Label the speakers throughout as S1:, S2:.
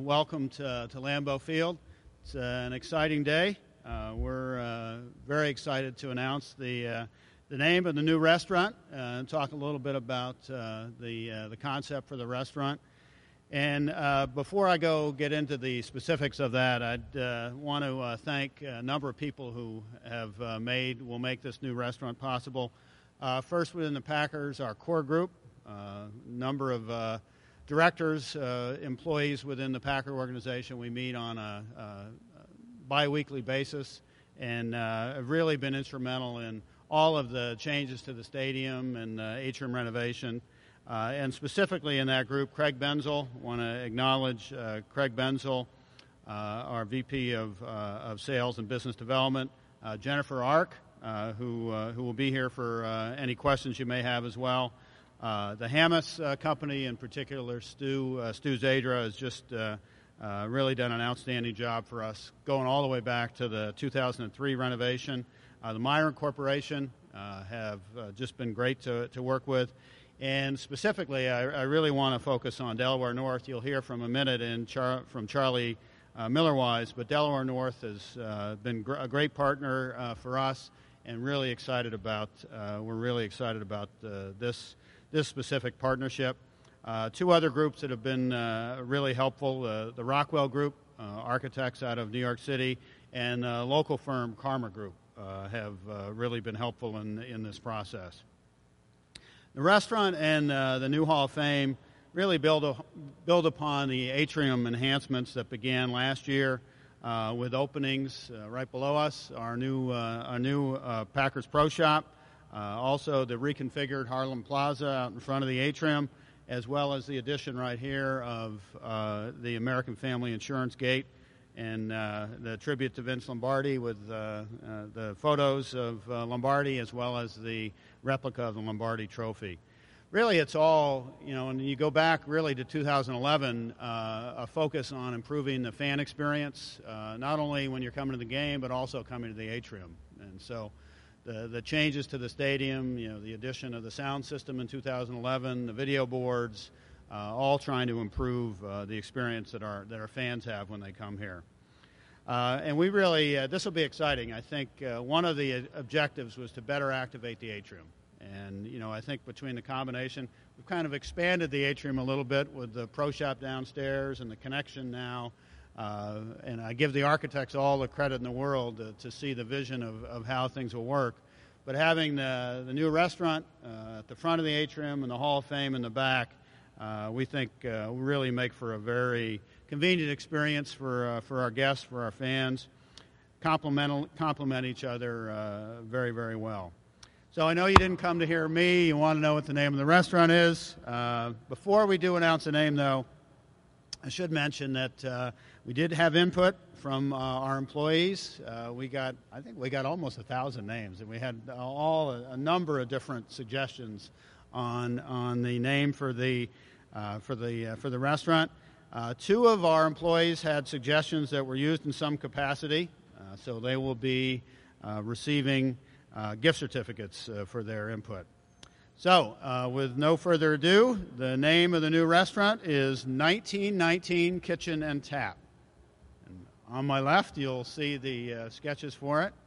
S1: welcome to Lambeau Field. It's an exciting day. We're very excited to announce the name of the new restaurant and talk a little bit about the concept for the restaurant. And before I get into the specifics of that, I'd want to thank a number of people who will make this new restaurant possible. First, within the Packers, our core group, number of directors, employees within the Packer organization. We meet on a bi-weekly basis and have really been instrumental in all of the changes to the stadium and atrium renovation. And specifically in that group, Craig Benzel. I want to acknowledge Craig Benzel, our VP of Sales and Business Development, Jennifer Ark, who will be here for any questions you may have as well. The Hamas company, in particular, Stu Zadra, has just really done an outstanding job for us, going all the way back to the 2003 renovation. The Myron Corporation have just been great to work with. And specifically, I really want to focus on Delaware North. You'll hear from a minute from Charlie Miller-Wise, but Delaware North has been a great partner for us, and we're really excited about this specific partnership. Two other groups that have been really helpful, the Rockwell Group, architects out of New York City, and local firm Karma Group have really been helpful in this process. The restaurant and the new Hall of Fame really build upon the atrium enhancements that began last year with openings right below us, our new Packers Pro Shop, also the reconfigured Harlem Plaza out in front of the atrium, as well as the addition right here of the American Family Insurance Gate and the tribute to Vince Lombardi with the photos of Lombardi, as well as the replica of the Lombardi Trophy. Really, it's all, and you go back really to 2011, a focus on improving the fan experience, not only when you're coming to the game, but also coming to the atrium. And so the changes to the stadium, the addition of the sound system in 2011, the video boards, all trying to improve the experience that our fans have when they come here. And we really, this will be exciting. I think one of the objectives was to better activate the atrium. And, I think between the combination, we've kind of expanded the atrium a little bit with the Pro Shop downstairs and the connection now. And I give the architects all the credit in the world to see the vision of how things will work. But having the new restaurant at the front of the atrium and the Hall of Fame in the back, we think will really make for a very convenient experience for our guests, for our fans, complement each other very, very well. So I know you didn't come to hear me. You want to know what the name of the restaurant is. Before we do announce the name, though, I should mention that we did have input from our employees. I think we got almost 1,000 names, and we had a number of different suggestions on the name for the restaurant. Two of our employees had suggestions that were used in some capacity, so they will be receiving gift certificates for their input. So, with no further ado, the name of the new restaurant is 1919 Kitchen and Tap. And on my left, you'll see the sketches for it.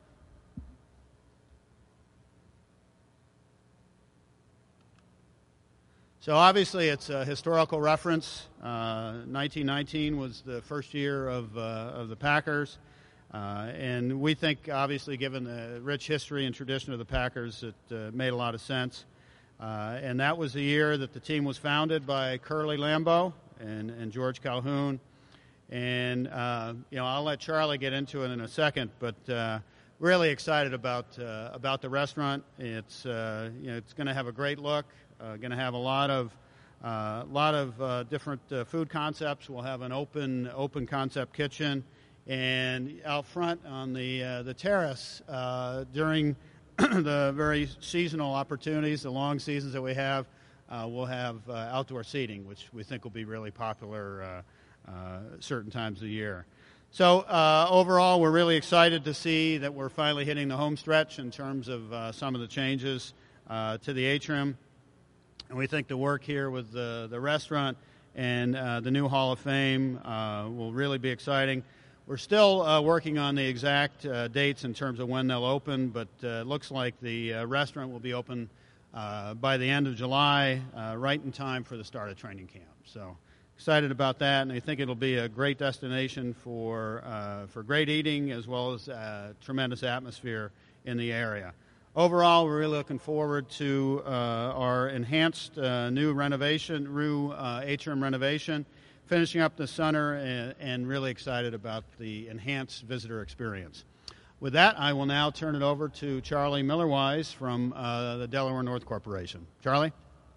S1: So obviously it's a historical reference. 1919 was the first year of the Packers. And we think, obviously, given the rich history and tradition of the Packers, it made a lot of sense. And that was the year that the team was founded by Curly Lambeau and George Calhoun. And, I'll let Charlie get into it in a second, but really excited about the restaurant. It's going to have a great look, going to have a lot of different food concepts. We'll have an open concept kitchen. And out front on the terrace, during the very seasonal opportunities, the long seasons that we have, we'll have outdoor seating, which we think will be really popular certain times of the year. So overall, we're really excited to see that we're finally hitting the home stretch in terms of some of the changes to the atrium. And we think the work here with the restaurant and the new Hall of Fame will really be exciting. We're still working on the exact dates in terms of when they'll open, but it looks like the restaurant will be open by the end of July, right in time for the start of training camp. So excited about that, and I think it'll be a great destination for great eating as well as tremendous atmosphere in the area. Overall, we're really looking forward to our enhanced new atrium renovation, finishing up the center, and really excited about the enhanced visitor experience. With that, I will now turn it over to Charlie Miller-Wise from the Delaware North Corporation. Charlie?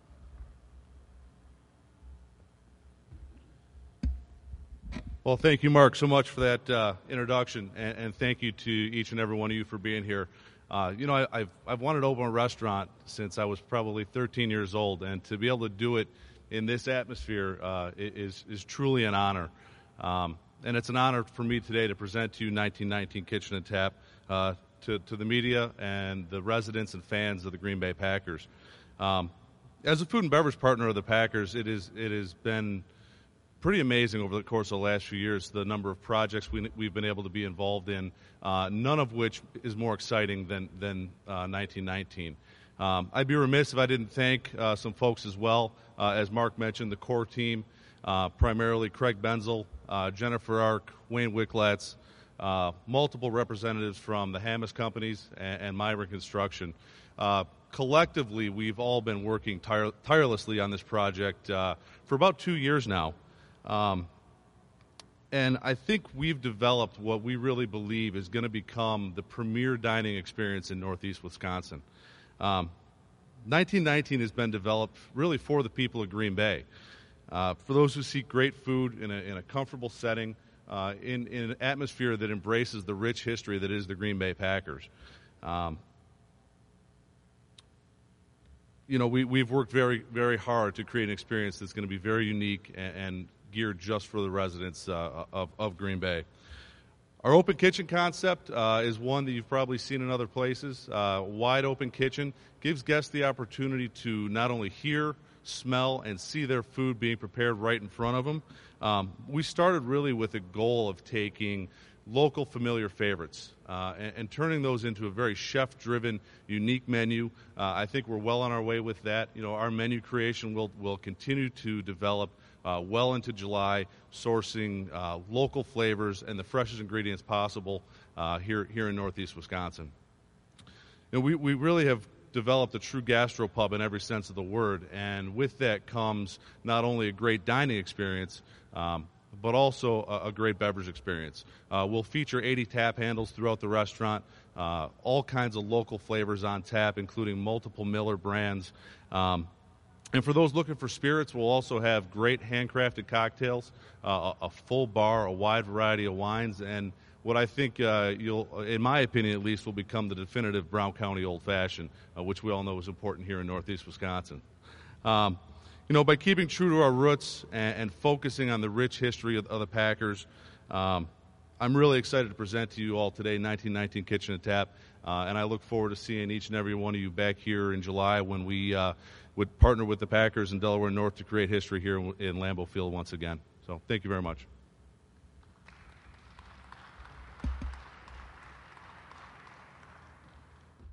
S2: Well, thank you, Mark, so much for that introduction, and thank you to each and every one of you for being here. I've wanted to open a restaurant since I was probably 13 years old, and to be able to do it in this atmosphere is truly an honor. And it's an honor for me today to present to you 1919 Kitchen and Tap, to the media and the residents and fans of the Green Bay Packers. As a food and beverage partner of the Packers, it has been pretty amazing over the course of the last few years, the number of projects we've been able to be involved in, none of which is more exciting than 1919. I'd be remiss if I didn't thank some folks as well. As Mark mentioned, the core team, primarily Craig Benzel, Jennifer Ark, Wayne Wicklatz, multiple representatives from the Hammes companies and Myron Construction. Collectively, we've all been working tirelessly on this project for about 2 years now. And I think we've developed what we really believe is going to become the premier dining experience in Northeast Wisconsin. 1919 has been developed really for the people of Green Bay. For those who seek great food in a comfortable setting, in an atmosphere that embraces the rich history that is the Green Bay Packers. We've worked very, very hard to create an experience that's going to be very unique and geared just for the residents of Green Bay. Our open kitchen concept is one that you've probably seen in other places. Wide open kitchen gives guests the opportunity to not only hear, smell, and see their food being prepared right in front of them. We started really with a goal of taking local familiar favorites and turning those into a very chef-driven, unique menu. I think we're well on our way with that. Our menu creation will continue to develop well into July, sourcing local flavors and the freshest ingredients possible here in Northeast Wisconsin. We really have developed a true gastropub in every sense of the word, and with that comes not only a great dining experience, but also a great beverage experience. We'll feature 80 tap handles throughout the restaurant, all kinds of local flavors on tap, including multiple Miller brands. And for those looking for spirits, we'll also have great handcrafted cocktails, a full bar, a wide variety of wines, and what I think in my opinion at least, will become the definitive Brown County Old Fashioned, which we all know is important here in Northeast Wisconsin. By keeping true to our roots and focusing on the rich history of the Packers, I'm really excited to present to you all today 1919 Kitchen and Tap, and I look forward to seeing each and every one of you back here in July when we would partner with the Packers in Delaware North to create history here in Lambeau Field once again. So thank you very much.